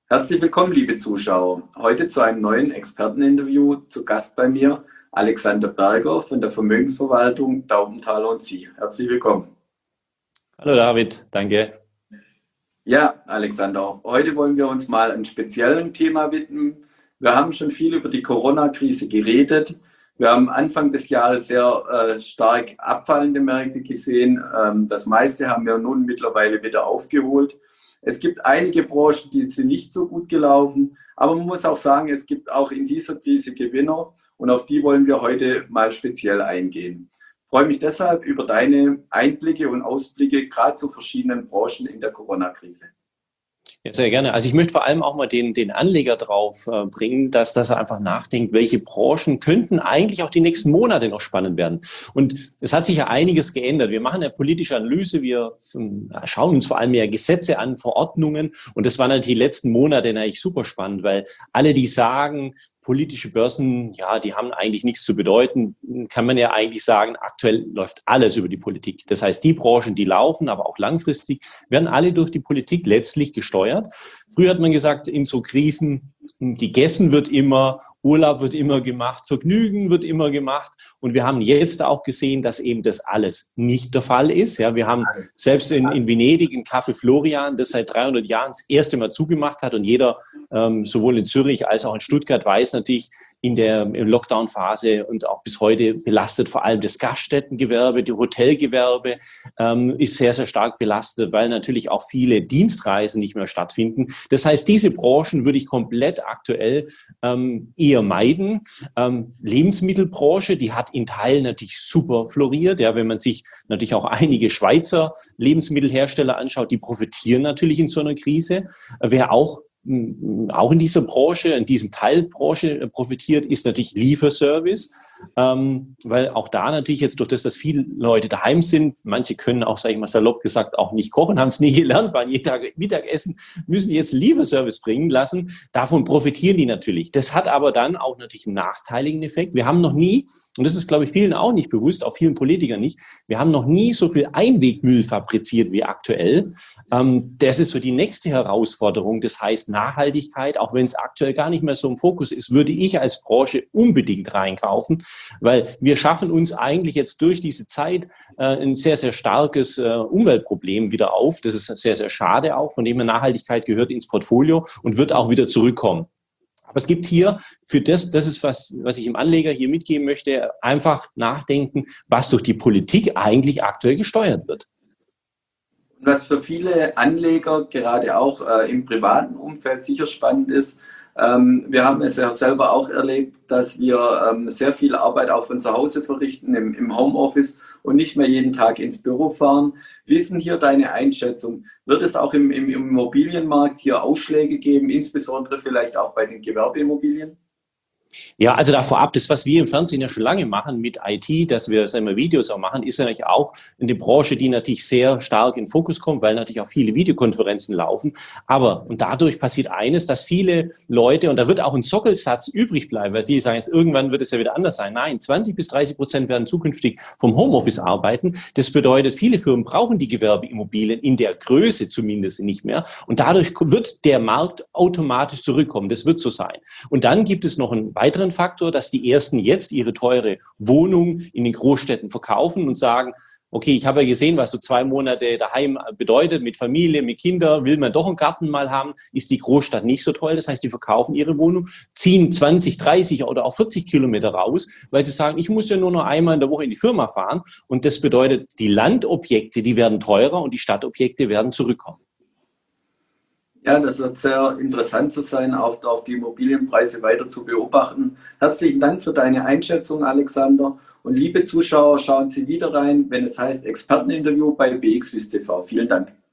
Herzlich willkommen, liebe Zuschauer. Heute zu einem neuen Experteninterview. Zu Gast bei mir Alexander Berger von der Vermögensverwaltung Daubenthaler und Sie. Herzlich willkommen. Hallo David, danke. Ja, Alexander, heute wollen wir uns mal einem speziellen Thema widmen. Wir haben schon viel über die Corona-Krise geredet. Wir haben Anfang des Jahres sehr stark abfallende Märkte gesehen. Das meiste haben wir nun mittlerweile wieder aufgeholt. Es gibt einige Branchen, die sind nicht so gut gelaufen, aber man muss auch sagen, es gibt auch in dieser Krise Gewinner und auf die wollen wir heute mal speziell eingehen. Ich freue mich deshalb über deine Einblicke und Ausblicke gerade zu verschiedenen Branchen in der Corona-Krise. Ja, sehr gerne. Also ich möchte vor allem auch mal den Anleger drauf bringen, dass er einfach nachdenkt, welche Branchen könnten eigentlich auch die nächsten Monate noch spannend werden. Und es hat sich ja einiges geändert. Wir machen eine politische Analyse, wir schauen uns vor allem mehr Gesetze an, Verordnungen. Und das waren halt die letzten Monate eigentlich super spannend, weil alle, die sagen, politische Börsen, ja, die haben eigentlich nichts zu bedeuten, kann man ja eigentlich sagen, aktuell läuft alles über die Politik. Das heißt, die Branchen, die laufen, aber auch langfristig, werden alle durch die Politik letztlich gesteuert. Früher hat man gesagt, in so Krisen, gegessen wird immer, Urlaub wird immer gemacht, Vergnügen wird immer gemacht. Und wir haben jetzt auch gesehen, dass eben das alles nicht der Fall ist. Ja, wir haben selbst in Venedig, in Café Florian, das seit 300 Jahren das erste Mal zugemacht hat. Und jeder, sowohl in Zürich als auch in Stuttgart, weiß natürlich, in der Lockdown-Phase und auch bis heute belastet vor allem das Gaststättengewerbe, die Hotelgewerbe ist sehr, sehr stark belastet, weil natürlich auch viele Dienstreisen nicht mehr stattfinden. Das heißt, diese Branchen würde ich komplett aktuell eher meiden. Lebensmittelbranche, die hat in Teilen natürlich super floriert. Ja, wenn man sich natürlich auch einige Schweizer Lebensmittelhersteller anschaut, die profitieren natürlich in so einer Krise. Wer auch in dieser Branche, in diesem Teilbranche profitiert, ist natürlich Lieferservice, weil auch da natürlich jetzt durch das, dass viele Leute daheim sind, manche können auch, sage ich mal salopp gesagt, auch nicht kochen, haben es nie gelernt, waren jeden Tag Mittagessen, müssen jetzt Lieferservice bringen lassen, davon profitieren die natürlich. Das hat aber dann auch natürlich einen nachteiligen Effekt. Wir haben noch nie, und das ist, glaube ich, vielen auch nicht bewusst, auch vielen Politikern nicht, wir haben noch nie so viel Einwegmüll fabriziert wie aktuell. Das ist so die nächste Herausforderung, das heißt Nachhaltigkeit, auch wenn es aktuell gar nicht mehr so im Fokus ist, würde ich als Branche unbedingt reinkaufen, weil wir schaffen uns eigentlich jetzt durch diese Zeit ein sehr, sehr starkes Umweltproblem wieder auf. Das ist sehr, sehr schade auch, von dem her Nachhaltigkeit gehört ins Portfolio und wird auch wieder zurückkommen. Aber es gibt hier für das ist was ich dem Anleger hier mitgeben möchte, einfach nachdenken, was durch die Politik eigentlich aktuell gesteuert wird. Was für viele Anleger, gerade auch im privaten Umfeld, sicher spannend ist, wir haben es ja selber auch erlebt, dass wir sehr viel Arbeit auch von zu Hause verrichten, im Homeoffice und nicht mehr jeden Tag ins Büro fahren. Wie ist denn hier deine Einschätzung? Wird es auch im Immobilienmarkt hier Ausschläge geben, insbesondere vielleicht auch bei den Gewerbeimmobilien? Ja, also da vorab, das, was wir im Fernsehen ja schon lange machen mit IT, dass wir, sagen wir, Videos auch machen, ist natürlich auch eine Branche, die natürlich sehr stark in den Fokus kommt, weil natürlich auch viele Videokonferenzen laufen. Aber, und dadurch passiert eines, dass viele Leute, und da wird auch ein Sockelsatz übrig bleiben, weil viele sagen, jetzt irgendwann wird es ja wieder anders sein. Nein, 20-30% werden zukünftig vom Homeoffice arbeiten. Das bedeutet, viele Firmen brauchen die Gewerbeimmobilien in der Größe zumindest nicht mehr. Und dadurch wird der Markt automatisch zurückkommen. Das wird so sein. Und dann gibt es noch einen weiteren Faktor, dass die Ersten jetzt ihre teure Wohnung in den Großstädten verkaufen und sagen, okay, ich habe ja gesehen, was so 2 Monate daheim bedeutet, mit Familie, mit Kindern, will man doch einen Garten mal haben, ist die Großstadt nicht so toll. Das heißt, die verkaufen ihre Wohnung, ziehen 20, 30 oder auch 40 Kilometer raus, weil sie sagen, ich muss ja nur noch einmal in der Woche in die Firma fahren. Und das bedeutet, die Landobjekte, die werden teurer und die Stadtobjekte werden zurückkommen. Ja, das wird sehr interessant zu sein, auch die Immobilienpreise weiter zu beobachten. Herzlichen Dank für deine Einschätzung, Alexander. Und liebe Zuschauer, schauen Sie wieder rein, wenn es heißt Experteninterview bei BXWIST TV. Vielen Dank.